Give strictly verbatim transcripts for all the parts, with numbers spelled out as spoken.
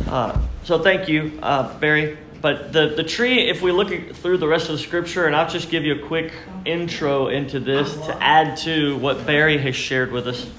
Uh, so thank you, uh, Barry. But the, the tree, if we look at, through the rest of the scripture, and I'll just give you a quick intro into this to add to what Barry has shared with us.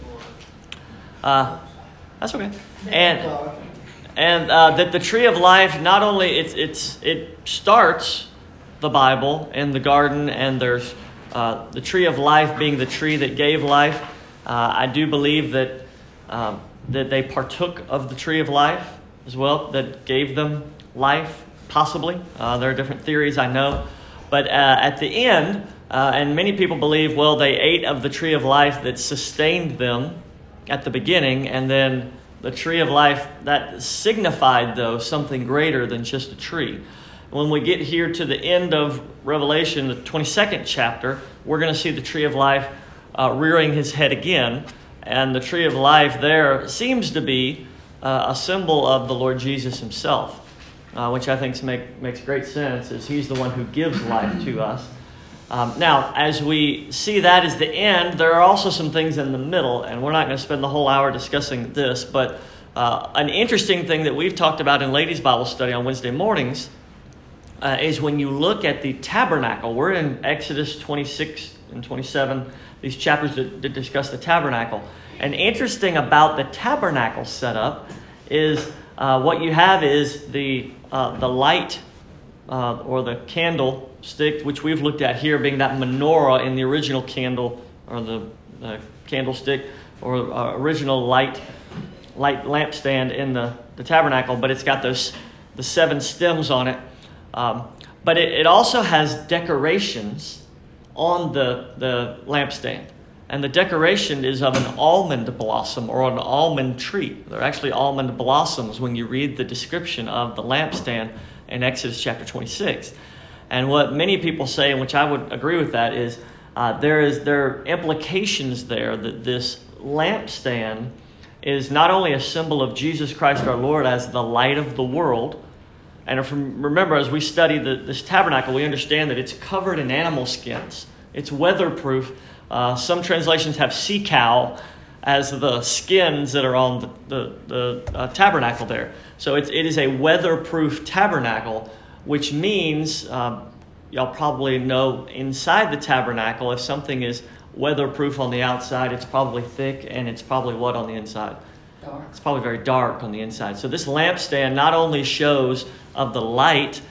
Uh, that's okay. And and uh, that the tree of life, not only it's it's it starts the Bible in the garden, and there's uh, the tree of life being the tree that gave life. Uh, I do believe that um, that they partook of the tree of life as well, that gave them life, possibly. Uh, there are different theories, I know. But uh, at the end, uh, and many people believe, well, they ate of the tree of life that sustained them at the beginning, and then the tree of life that signified, though, something greater than just a tree. When we get here to the end of Revelation, the twenty-second chapter, we're going to see the tree of life uh, rearing his head again. And the tree of life there seems to be uh, a symbol of the Lord Jesus himself, uh, which I think make, makes great sense, as he's the one who gives life to us. Um, now, as we see that as the end, there are also some things in the middle, and we're not going to spend the whole hour discussing this, but uh, an interesting thing that we've talked about in Ladies' Bible Study on Wednesday mornings uh, is when you look at the tabernacle. We're in Exodus twenty-six and twenty-seven, these chapters that, that discuss the tabernacle. And interesting about the tabernacle setup is uh, what you have is the uh, the light uh, or the candlestick, which we've looked at here, being that menorah in the original candle or the uh, candlestick or uh, original light light lampstand in the, the tabernacle. But it's got those the seven stems on it. Um, but it, it also has decorations on the the lampstand. And the decoration is of an almond blossom or an almond tree. They're actually almond blossoms when you read the description of the lampstand in Exodus chapter twenty-six. And what many people say, and which I would agree with that, is uh, there is there are implications there that this lampstand is not only a symbol of Jesus Christ our Lord as the light of the world. And if, remember, as we study the, this tabernacle, we understand that it's covered in animal skins. It's weatherproof. Uh, some translations have sea cow as the skins that are on the, the, the uh, tabernacle there. So it's, it is a weatherproof tabernacle, which means, um, y'all probably know inside the tabernacle, if something is weatherproof on the outside, it's probably thick, and it's probably what on the inside? Dark. It's probably very dark on the inside. So this lampstand not only shows of the light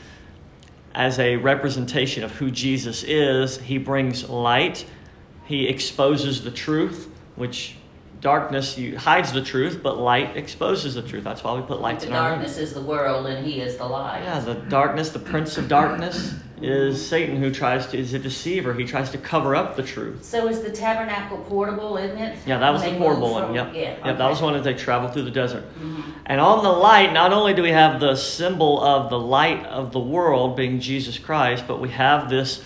as a representation of who Jesus is, he brings light. He exposes the truth, which darkness hides the truth, but light exposes the truth. That's why we put lights in our room. The darkness is the world, and he is the light. Yeah, the darkness, the prince of darkness, is Satan, who tries to is a deceiver. He tries to cover up the truth. So is the tabernacle portable, isn't it? Yeah, that was When the they portable move one. from- Yep. Yeah, Yep, okay. that was one as they traveled through the desert. Mm-hmm. And on the light, not only do we have the symbol of the light of the world being Jesus Christ, but we have this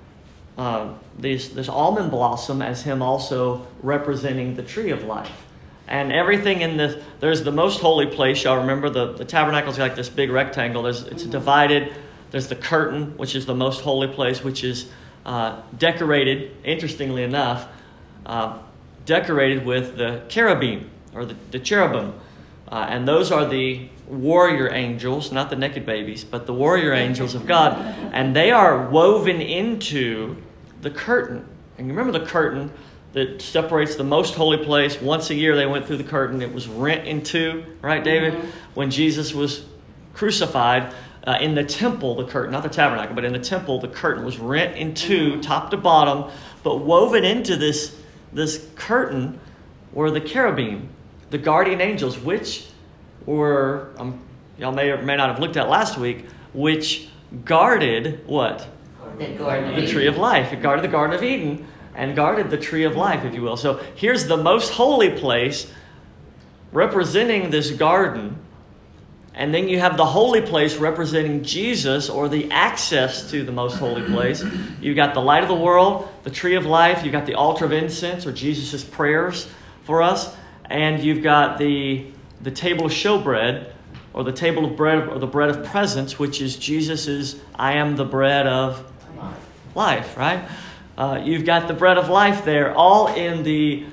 uh, this this almond blossom as him also representing the tree of life. And everything in this, there's the most holy place. Y'all remember the, the tabernacle's like this big rectangle. There's it's divided. There's the curtain, which is the most holy place, which is uh, decorated, interestingly enough, uh, decorated with the cherubim, or the, the cherubim. Uh, and those are the warrior angels, not the naked babies, but the warrior angels of God. And they are woven into the curtain. And you remember the curtain that separates the most holy place. Once a year they went through the curtain. It was rent in two, right, David? Mm-hmm. When Jesus was crucified, uh, in the temple, the curtain, not the tabernacle, but in the temple, the curtain was rent in two, top to bottom. But woven into this, this curtain were the cherubim, the guardian angels, which were, um, y'all may or may not have looked at last week, which guarded what? The, Garden the tree of life. It guarded the Garden of Eden and guarded the tree of life, if you will. So here's the most holy place representing this garden. And then you have the holy place representing Jesus, or the access to the most holy place. You've got the light of the world, the tree of life. You've got the altar of incense, or Jesus' prayers for us. And you've got the, the table of showbread, or the table of bread, or the bread of presence, which is Jesus' I am the bread of life, right? Uh, you've got the bread of life there, all in the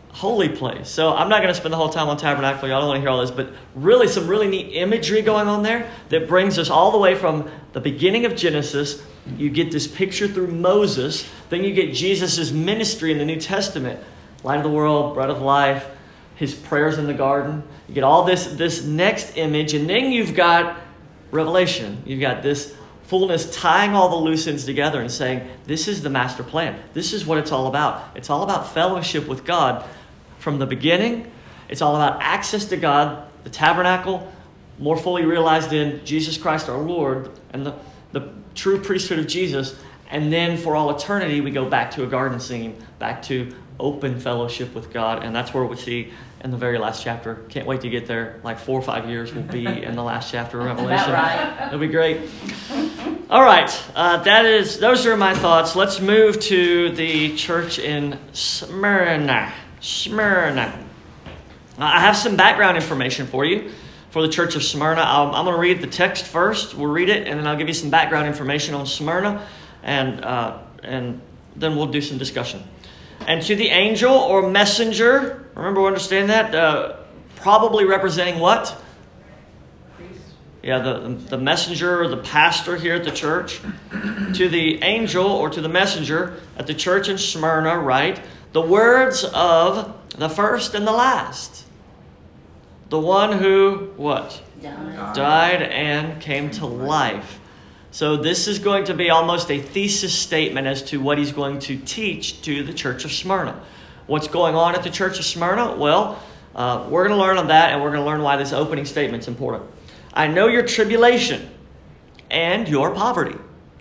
holy place. So I'm not going to spend the whole time on tabernacle. Y'all don't want to hear all this, but really some really neat imagery going on there that brings us all the way from the beginning of Genesis. You get this picture through Moses. Then you get Jesus' ministry in the New Testament. Light of the world, bread of life, his prayers in the garden. You get all this, this next image, and then you've got Revelation. You've got this fullness tying all the loose ends together and saying, this is the master plan. This is what it's all about. It's all about fellowship with God from the beginning. It's all about access to God, the tabernacle, more fully realized in Jesus Christ our Lord, and the, the true priesthood of Jesus. And then for all eternity, we go back to a garden scene, back to open fellowship with God. And that's where we see in the very last chapter. Can't wait to get there. Like four or five years will be in the last chapter of Revelation. Right. That'll be great. All right. Uh, that is, those are my thoughts. Let's move to the church in Smyrna. Smyrna. I have some background information for you for the church of Smyrna. I'm, I'm going to read the text first. We'll read it, and then I'll give you some background information on Smyrna, and uh, and then we'll do some discussion. And to the angel or messenger, remember, we understand that, uh, probably representing what? Priest. Yeah, the, the messenger or the pastor here at the church. To the angel or to the messenger at the church in Smyrna, right? The words of the first and the last. The one who, what? Died. Died and came to life. So this is going to be almost a thesis statement as to what he's going to teach to the church of Smyrna. What's going on at the church of Smyrna? Well, uh, we're going to learn on that, and we're going to learn why this opening statement's important. I know your tribulation and your poverty,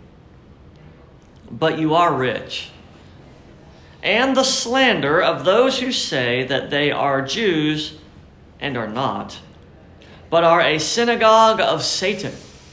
but you are rich. And the slander of those who say that they are Jews and are not, but are a synagogue of Satan.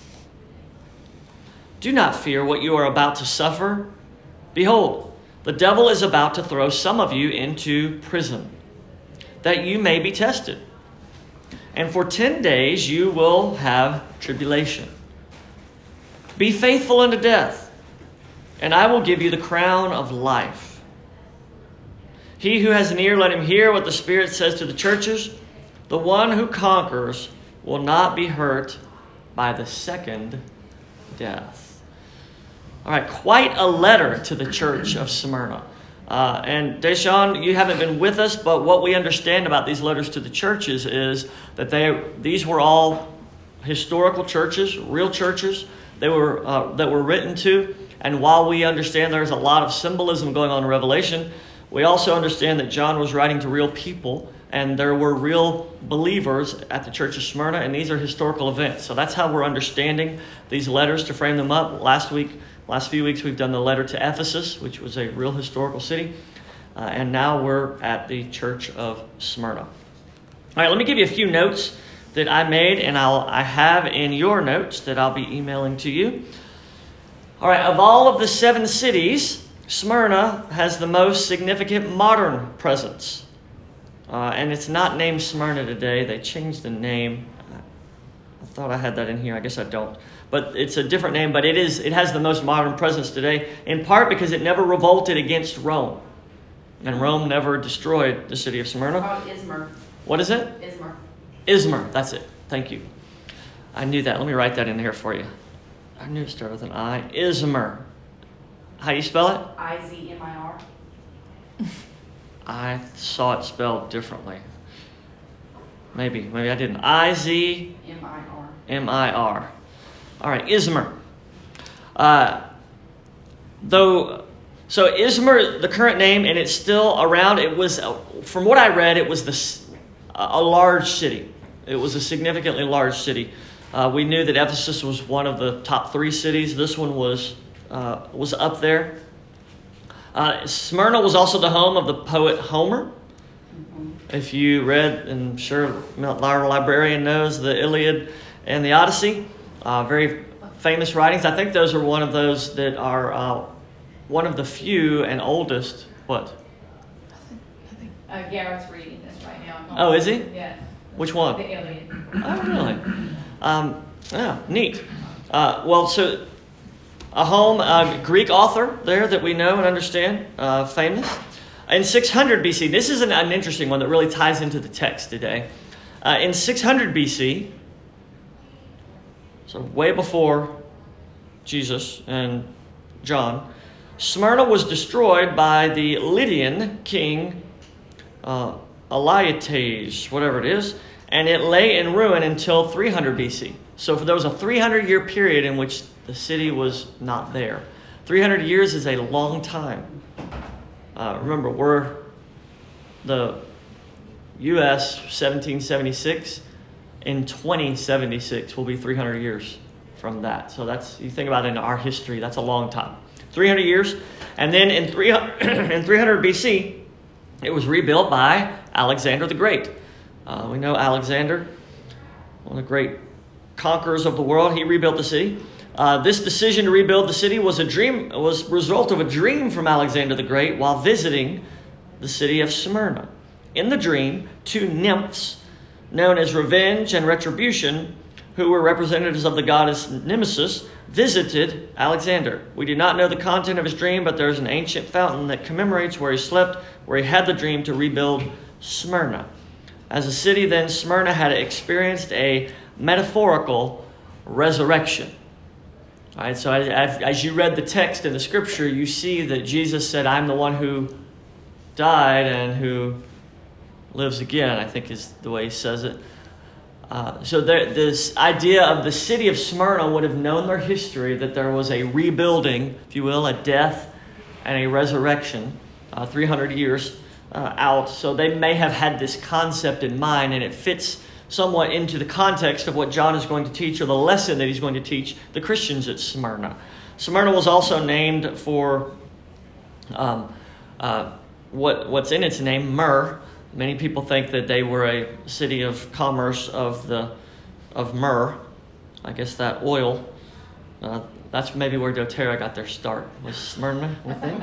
Do not fear what you are about to suffer. Behold, the devil is about to throw some of you into prison, that you may be tested. And for ten days you will have tribulation. Be faithful unto death, and I will give you the crown of life. He who has an ear, let him hear what the Spirit says to the churches. The one who conquers will not be hurt by the second death. All right, quite a letter to the church of Smyrna. Uh, and Deshaun, you haven't been with us, but what we understand about these letters to the churches is that they these were all historical churches, real churches. They were uh, that were written to. And while we understand there's a lot of symbolism going on in Revelation, we also understand that John was writing to real people, and there were real believers at the church of Smyrna, and these are historical events. So that's how we're understanding these letters to frame them up. Last week, last few weeks, we've done the letter to Ephesus, which was a real historical city. Uh, and now we're at the church of Smyrna. All right, let me give you a few notes that I made, and I'll, I have in your notes that I'll be emailing to you. All right, of all of the seven cities, Smyrna has the most significant modern presence. Uh, and it's not named Smyrna today. They changed the name. I thought I had that in here. I guess I don't. But it's a different name, but it is. It has the most modern presence today, in part because it never revolted against Rome. And Rome never destroyed the city of Smyrna. Called Izmir. What is it? Izmir. Izmir. That's it. Thank you. I knew that. Let me write that in here for you. I knew it started with an I. Izmir. How do you spell it? I Z M I R. I saw it spelled differently. Maybe. Maybe I didn't. I Z M I R. M I R. All right, Izmir. Uh, though, so Izmir, the current name, and it's still around. It was, uh, from what I read, it was the, a large city. It was a significantly large city. Uh, we knew that Ephesus was one of the top three cities. This one was uh, was up there. Uh, Smyrna was also the home of the poet Homer. Mm-hmm. If you read, and I'm sure our librarian knows, the Iliad and the Odyssey. Uh, very famous writings. I think those are one of those that are uh, one of the few and oldest. What? Uh, Garrett's reading this right now. Oh, is he? Yes. Which one? The Iliad. Oh, really? Um, yeah, neat. Uh, well, so a home, uh, Greek author there that we know and understand, uh, famous. In six hundred B C, this is an, an interesting one that really ties into the text today. Uh, in six hundred B C, so way before Jesus and John, Smyrna was destroyed by the Lydian king uh, Elaetes, whatever it is, and it lay in ruin until three hundred B C. So there was a three hundred year period in which the city was not there. three hundred years is a long time. Uh, remember, we're the U S seventeen seventy-six. In twenty seventy-six will be three hundred years from that. So that's, you think about it in our history, that's a long time. three hundred years. And then in three hundred, in three hundred B C, it was rebuilt by Alexander the Great. Uh, we know Alexander, one of the great conquerors of the world. He rebuilt the city. Uh, this decision to rebuild the city was a dream, was a result of a dream from Alexander the Great while visiting the city of Smyrna. In the dream, two nymphs known as Revenge and Retribution, who were representatives of the goddess Nemesis, visited Alexander. We do not know the content of his dream, but there is an ancient fountain that commemorates where he slept, where he had the dream to rebuild Smyrna. As a city, then, Smyrna had experienced a metaphorical resurrection. All right, so as, as you read the text in the scripture, you see that Jesus said, I'm the one who died and who lives again, I think is the way he says it. Uh, so there, this idea of the city of Smyrna would have known their history, that there was a rebuilding, if you will, a death and a resurrection uh, three hundred years uh, out. So they may have had this concept in mind, and it fits somewhat into the context of what John is going to teach, or the lesson that he's going to teach the Christians at Smyrna. Smyrna was also named for um, uh, what what's in its name, myrrh. Many people think that they were a city of commerce of the of myrrh. I guess that oil, uh, that's maybe where doTERRA got their start, was Smyrna, I think.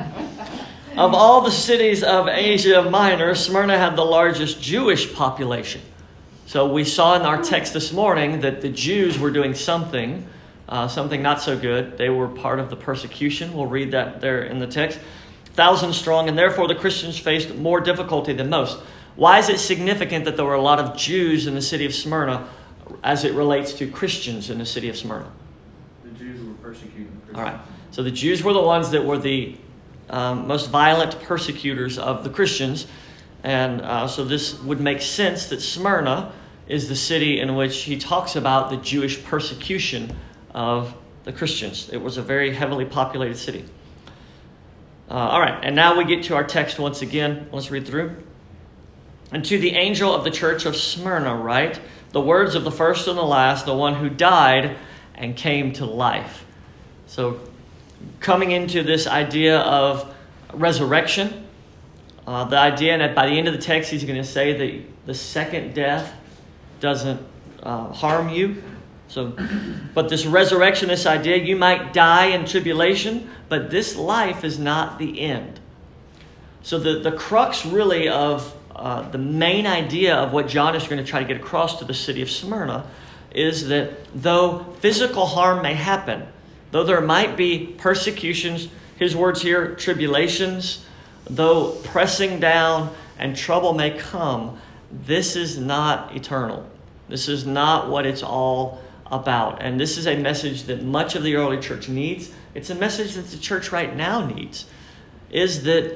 Of all the cities of Asia Minor, Smyrna had the largest Jewish population. So we saw in our text this morning that the Jews were doing something, uh, something not so good. They were part of the persecution. We'll read that there in the text. Thousands strong, and therefore the Christians faced more difficulty than most. Why is it significant that there were a lot of Jews in the city of Smyrna as it relates to Christians in the city of Smyrna? The Jews were persecuting Christians. All right. So the Jews were the ones that were the um, most violent persecutors of the Christians. And uh, so this would make sense that Smyrna is the city in which he talks about the Jewish persecution of the Christians. It was a very heavily populated city. Uh, all right, and now we get to our text once again. Let's read through. And to the angel of the church of Smyrna write, the words of the first and the last, the one who died and came to life. So coming into this idea of resurrection, uh, the idea that by the end of the text he's going to say that the second death doesn't uh, harm you. So, but this resurrection, this idea, you might die in tribulation, but this life is not the end. So the, the crux really of uh, the main idea of what John is going to try to get across to the city of Smyrna is that though physical harm may happen, though there might be persecutions, his words here, tribulations, though pressing down and trouble may come, this is not eternal. This is not what it's all about. And this is a message that much of the early church needs. It's a message that the church right now needs. Is that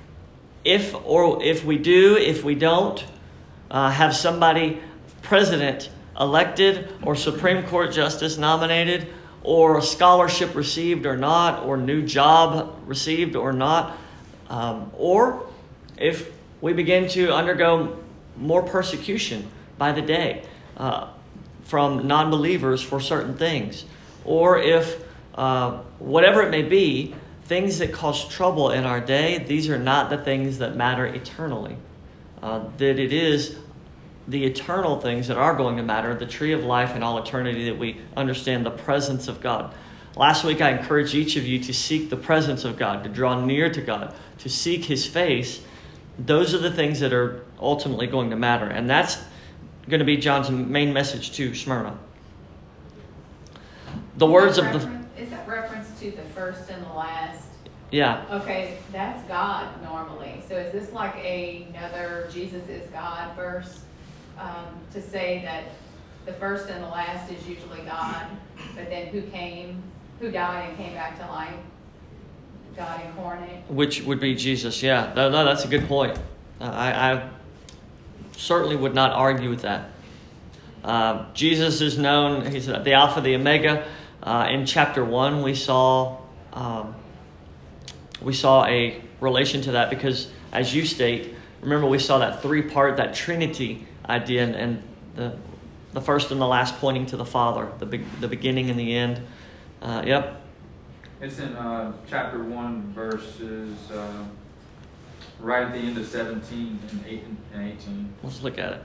if or if we do, if we don't uh, have somebody, president elected or Supreme Court justice nominated or scholarship received or not, or new job received or not, um, or if we begin to undergo more persecution by the day, uh, from non-believers for certain things, or if uh, whatever it may be, things that cause trouble in our day, these are not the things that matter eternally. Uh, that it is the eternal things that are going to matter, the tree of life in all eternity, that we understand the presence of God. Last week I encouraged each of you to seek the presence of God, to draw near to God, to seek His face. Those are the things that are ultimately going to matter. And that's going to be John's main message to Smyrna. The Is words that of the... reference- Is that reference to the first and the last Yeah. Okay, that's God normally. So is this like a, another Jesus is God verse? Um, to say that the first and the last is usually God, but then who came, who died and came back to life? God incarnate. Which would be Jesus, yeah. No, no, that's a good point. Uh, I, I certainly would not argue with that. Uh, Jesus is known, he's the Alpha, the Omega. Uh, in chapter one, we saw um, we saw a relation to that because, as you state, remember we saw that three-part, that Trinity idea, and, and the the first and the last pointing to the Father, the be, the beginning and the end. Uh, yep. It's in uh, chapter one, verses uh, right at the end of seventeen and eight and eighteen. Let's look at it.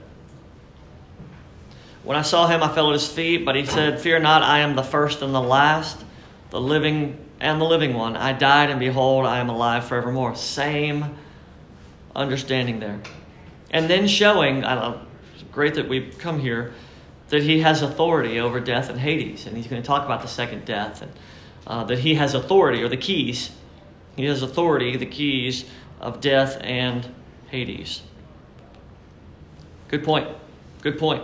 When I saw him, I fell at his feet, but he said, "Fear not, I am the first and the last, the living and the living one. I died, and behold, I am alive forevermore." Same understanding there. And then showing, I don't know, it's great that we've come here, that he has authority over death and Hades. And he's going to talk about the second death, and uh, that he has authority, or the keys. He has authority, the keys of death and Hades. Good point. Good point.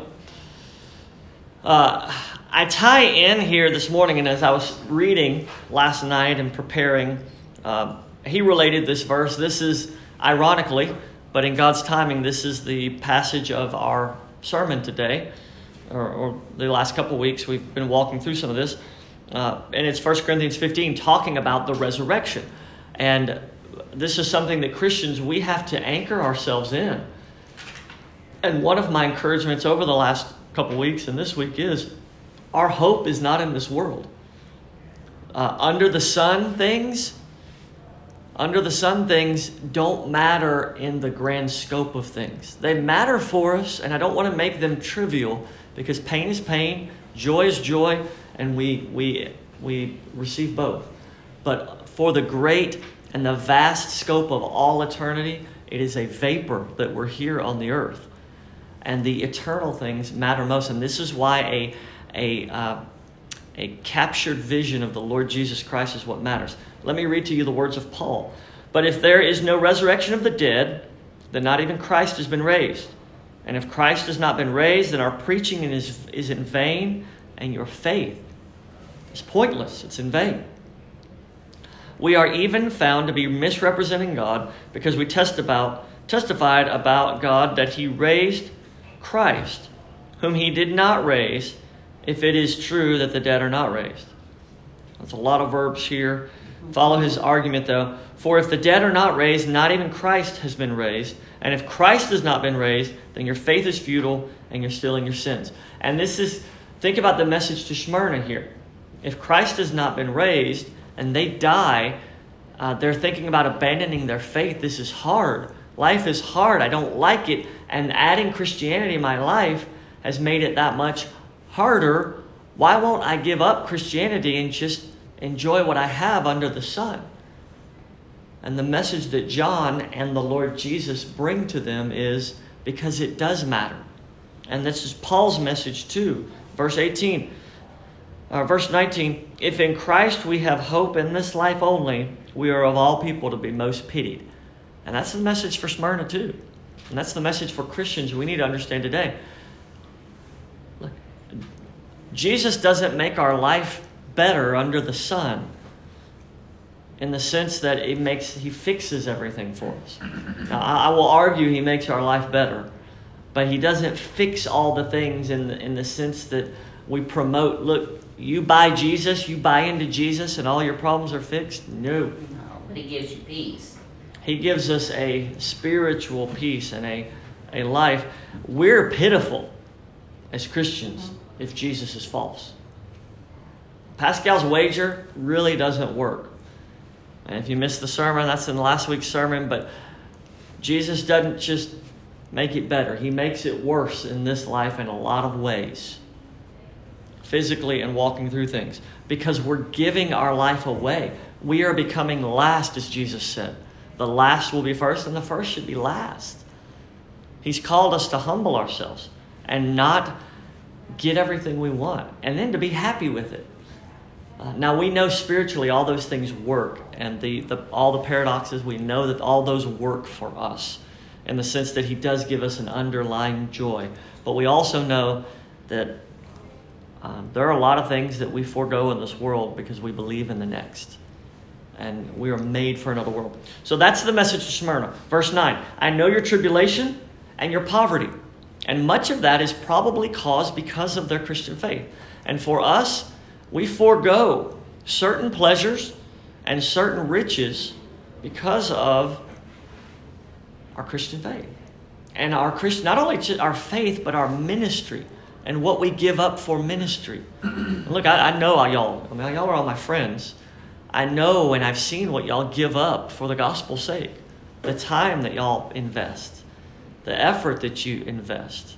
Uh, I tie in here this morning, and as I was reading last night and preparing, uh, he related this verse. This is, ironically, but in God's timing, this is the passage of our sermon today, or, or the last couple of weeks. We've been walking through some of this, uh, and it's First Corinthians fifteen, talking about the resurrection. And this is something that Christians, we have to anchor ourselves in. And one of my encouragements over the last couple weeks and this week is our hope is not in this world. Uh, under the sun things, under the sun things don't matter in the grand scope of things. They matter for us, and I don't want to make them trivial, because pain is pain, joy is joy, and we we we receive both. But for the great and the vast scope of all eternity, it is a vapor that we're here on the earth. And the eternal things matter most. And this is why a, a, uh, a captured vision of the Lord Jesus Christ is what matters. Let me read to you the words of Paul. "But if there is no resurrection of the dead, then not even Christ has been raised. And if Christ has not been raised, then our preaching is, is in vain, and your faith is pointless." It's in vain. "We are even found to be misrepresenting God, because we test about, testified about God that he raised Christ, whom he did not raise, if it is true that the dead are not raised." That's a lot of verbs here. Follow his argument, though. "For if the dead are not raised, not even Christ has been raised. And if Christ has not been raised, then your faith is futile, and you're still in your sins." And this is, think about the message to Smyrna here. If Christ has not been raised, and they die, uh, they're thinking about abandoning their faith. This is hard. Life is hard. I don't like it. And adding Christianity in my life has made it that much harder. Why won't I give up Christianity and just enjoy what I have under the sun? And the message that John and the Lord Jesus bring to them is because it does matter. And this is Paul's message too. Verse eighteen, uh, verse nineteen, "If in Christ we have hope in this life only, we are of all people to be most pitied." And that's the message for Smyrna too. And that's the message for Christians we need to understand today. Look, Jesus doesn't make our life better under the sun, in the sense that it makes he fixes everything for us. Now, I will argue he makes our life better, but he doesn't fix all the things in the, in the sense that we promote, look, you buy Jesus, you buy into Jesus, and all your problems are fixed. No. No, but he gives you peace. He gives us a spiritual peace and a, a life. We're pitiful as Christians if Jesus is false. Pascal's wager really doesn't work. And if you missed the sermon, that's in last week's sermon, but Jesus doesn't just make it better. He makes it worse in this life in a lot of ways, physically and walking through things, because we're giving our life away. We are becoming last, as Jesus said. The last will be first, and the first should be last. He's called us to humble ourselves and not get everything we want, and then to be happy with it. Uh, now we know spiritually all those things work, and the, the all the paradoxes, we know that all those work for us in the sense that he does give us an underlying joy. But we also know that um, there are a lot of things that we forego in this world because we believe in the next. And we are made for another world. So that's the message to Smyrna. Verse nine, I know your tribulation and your poverty. And much of that is probably caused because of their Christian faith. And for us, we forego certain pleasures and certain riches because of our Christian faith. And our Christian, not only our faith, but our ministry and what we give up for ministry. Look, I, I know y'all, I mean, y'all are all my friends. I know and I've seen what y'all give up for the gospel's sake. The time that y'all invest. The effort that you invest.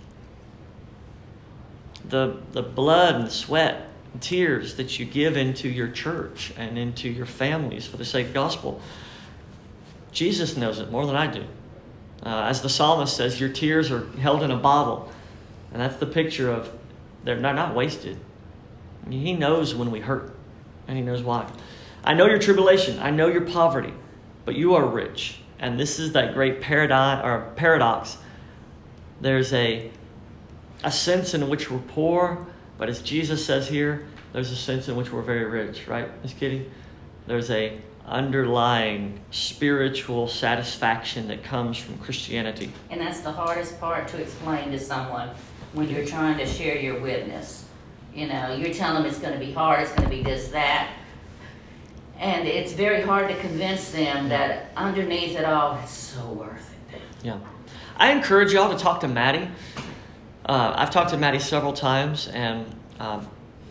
The, the blood and sweat and tears that you give into your church and into your families for the sake of the gospel. Jesus knows it more than I do. Uh, as the psalmist says, your tears are held in a bottle. And that's the picture of they're not, not wasted. I mean, he knows when we hurt. And he knows why. I know your tribulation. I know your poverty. But you are rich. And this is that great paradigm or paradox. There's a, a sense in which we're poor. But as Jesus says here, there's a sense in which we're very rich. Right, Miss Kitty? There's a underlying spiritual satisfaction that comes from Christianity. And that's the hardest part to explain to someone when you're trying to share your witness. You know, you're telling them it's going to be hard, it's going to be this, that. And it's very hard to convince them that underneath it all, it's so worth it. Yeah. I encourage y'all to talk to Maddie. Uh, I've talked to Maddie several times, and um,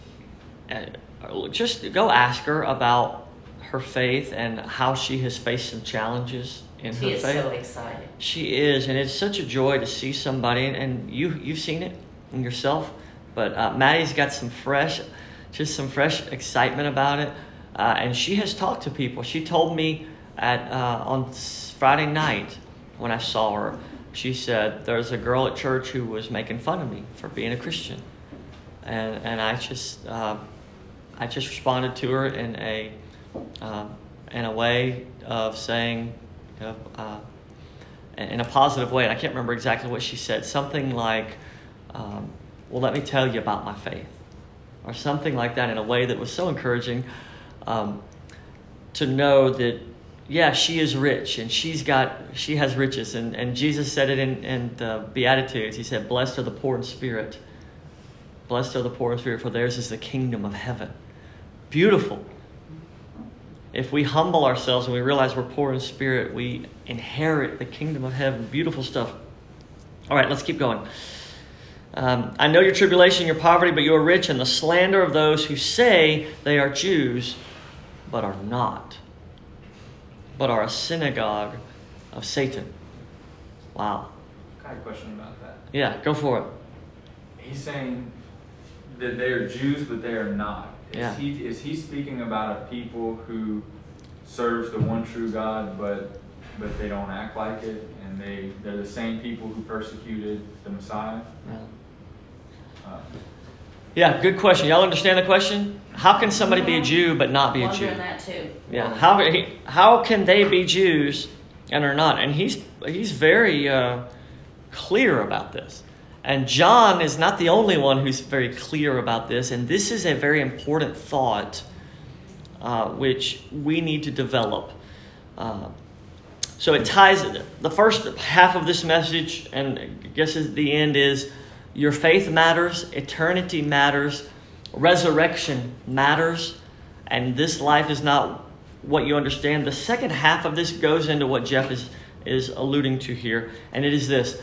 just go ask her about her faith and how she has faced some challenges in She her is faith. so excited. She is, and it's such a joy to see somebody, and you, you've seen it in yourself, but uh, Maddie's got some fresh, just some fresh excitement about it, uh, and she has talked to people. She told me at uh, on Friday night when I saw her, she said, there's a girl at church who was making fun of me for being a Christian, and and I just, uh, I just responded to her in a, um, in a way of saying, uh, uh, in a positive way, and I can't remember exactly what she said. Something like, um, well, let me tell you about my faith. Or something like that in a way that was so encouraging um, to know that, yeah, she is rich and she's got, she has riches. And, and Jesus said it in, in the Beatitudes. He said, blessed are the poor in spirit. Blessed are the poor in spirit, for theirs is the kingdom of heaven. Beautiful. If we humble ourselves and we realize we're poor in spirit, we inherit the kingdom of heaven. Beautiful stuff. All right, let's keep going. Um, I know your tribulation, your poverty, but you are rich, and the slander of those who say they are Jews, but are not, but are a synagogue of Satan. Wow. I got a question about that. Yeah, go for it. He's saying that they are Jews, but they are not. Is Yeah. he is he speaking about a people who serves the one true God, but but they don't act like it, and they they're the same people who persecuted the Messiah? Yeah. Uh, Yeah, good question. Y'all understand the question? How can somebody be a Jew but not be a Jew? Wondering that too. Yeah. How how can they be Jews and are not? And he's he's very uh, clear about this. And John is not the only one who's very clear about this. And this is a very important thought uh, which we need to develop. Uh, so it ties, the first half of this message, and I guess at the end is, your faith matters, eternity matters, resurrection matters, and this life is not what you understand. The second half of this goes into what Jeff is, is alluding to here, and it is this.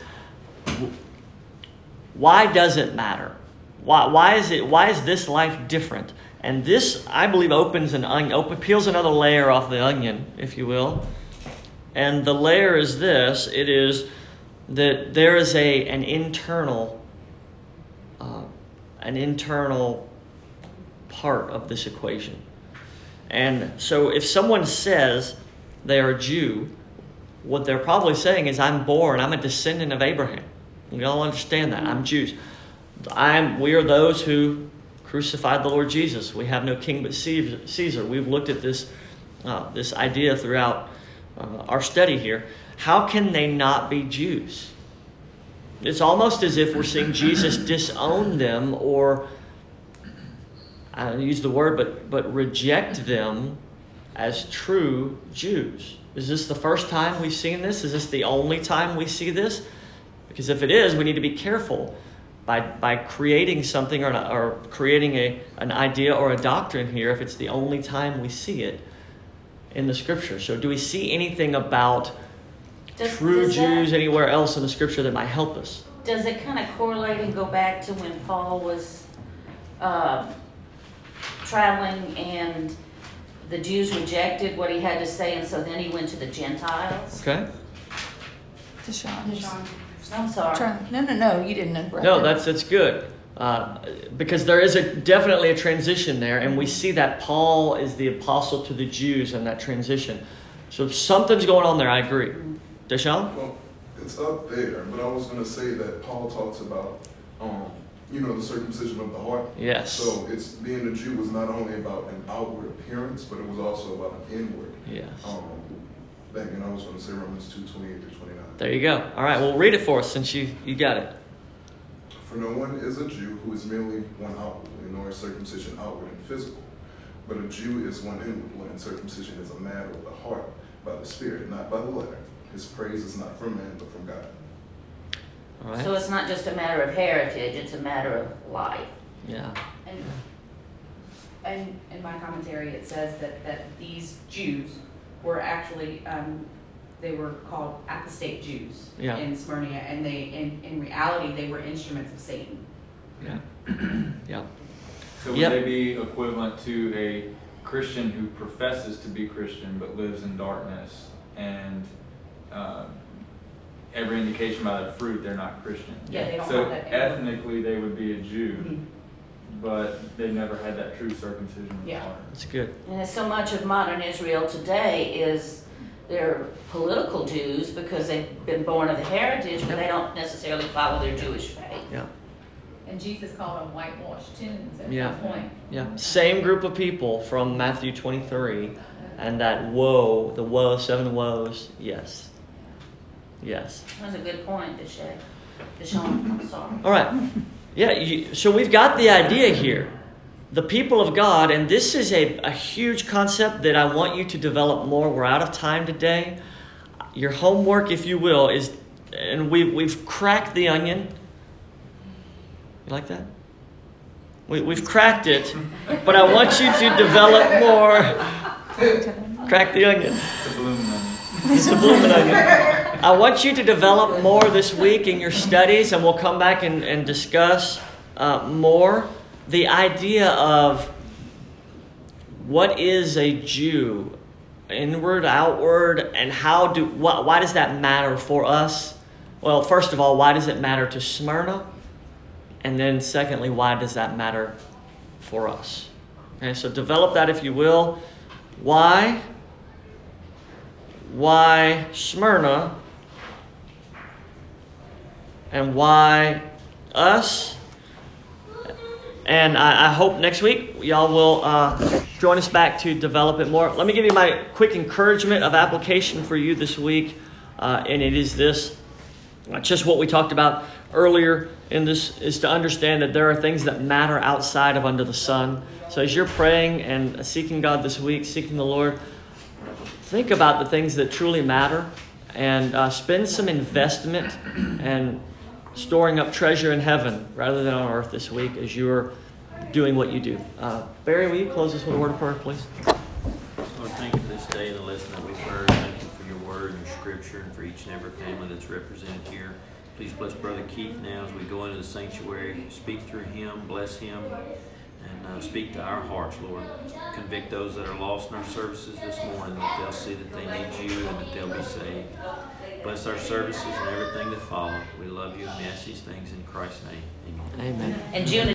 Why does it matter? Why, why is it? Why is this life different? And this, I believe, opens an onion, peels another layer off the onion, if you will. And the layer is this: it is that there is a an internal, uh, an internal part of this equation. And so, if someone says they are a Jew, what they're probably saying is, "I'm born. I'm a descendant of Abraham." You all understand that. I'm Jews. I'm. We are those who crucified the Lord Jesus. We have no king but Caesar. We've looked at this, uh, this idea throughout uh, our study here. How can they not be Jews? It's almost as if we're seeing Jesus disown them, or I don't use the word, but but reject them as true Jews. Is this the first time we've seen this? Is this the only time we see this? Because if it is, we need to be careful by by creating something or, or creating a an idea or a doctrine here if it's the only time we see it in the Scripture. So do we see anything about Does, true does Jews that, anywhere else in the Scripture that might help us? Does it kind of correlate and go back to when Paul was uh, traveling and the Jews rejected what he had to say, and so then he went to the Gentiles? Okay. Deshaun. Deshaun. I'm sorry. Try- No, no, no, you didn't interrupt. No, him. that's that's good. Uh, because there is a definitely a transition there, and we see that Paul is the apostle to the Jews in that transition. So something's going on there, I agree. Deshaun? Well, it's up there, but I was going to say that Paul talks about, um, you know, the circumcision of the heart. Yes. So it's being a Jew was not only about an outward appearance, but it was also about an inward. Yes. Um, back in, I was going to say Romans two twenty-eight to twenty-nine. There you go. All right, well, read it for us since you, you got it. For no one is a Jew who is merely one outwardly, nor is circumcision outward and physical. But a Jew is one inward, and circumcision is a matter of the heart, by the Spirit, not by the letter. His praise is not from man, but from God. All right. So it's not just a matter of heritage, it's a matter of life. Yeah. And, and in my commentary, it says that, that these Jews were actually, um, they were called apostate Jews Yeah. in Smyrna, and they, in, in reality, they were instruments of Satan. Yeah. Yeah. So would Yep. they be equivalent to a Christian who professes to be Christian but lives in darkness, and um, every indication by their fruit they're not Christian? Yeah, they don't So have that. ethnically they would be a Jew, Mhm. but they never had that true circumcision of the Yeah. heart. That's good. And so much of modern Israel today is they're political Jews because they've been born of the heritage, but they don't necessarily follow their Jewish faith. Yeah. And Jesus called them whitewashed tombs at Yeah. some point. Yeah. Same group of people from Matthew twenty-three, and that woe, the woe, seven woes. Yes. Yes. That's a good point, Deshaun. Deshaun, I'm sorry. All right. Yeah, you, so we've got the idea here. The people of God, and this is a, a huge concept that I want you to develop more. We're out of time today. Your homework, if you will, is, and we've, we've cracked the onion. You like that? We, we've cracked it, but I want you to develop more. Crack the onion. It's a blooming onion. It's a blooming onion. I want you to develop more this week in your studies, and we'll come back and, and discuss uh, more the idea of what is a Jew, inward, outward, and how do wh- why does that matter for us? Well, first of all, why does it matter to Smyrna? And then secondly, why does that matter for us? Okay, so develop that if you will. Why? Why Smyrna? And why us? And I, I hope next week y'all will uh, join us back to develop it more. Let me give you my quick encouragement of application for you this week. Uh, and it is this. Just what we talked about earlier in this is to understand that there are things that matter outside of under the sun. So as you're praying and seeking God this week, seeking the Lord, think about the things that truly matter and uh, spend some investment and storing up treasure in heaven rather than on earth this week as you're doing what you do. Uh, Barry, will you close us with a word of prayer, please? Lord, thank you for this day and the lesson that we've heard. Thank you for your word and your scripture and for each and every family that's represented here. Please bless Brother Keith now as we go into the sanctuary. Speak through him, bless him, and uh, speak to our hearts, Lord. Convict those that are lost in our services this morning, that they'll see that they need you and that they'll be saved. Bless our services and everything that follow. We love you and we ask these things in Christ's name. Amen. Amen. And June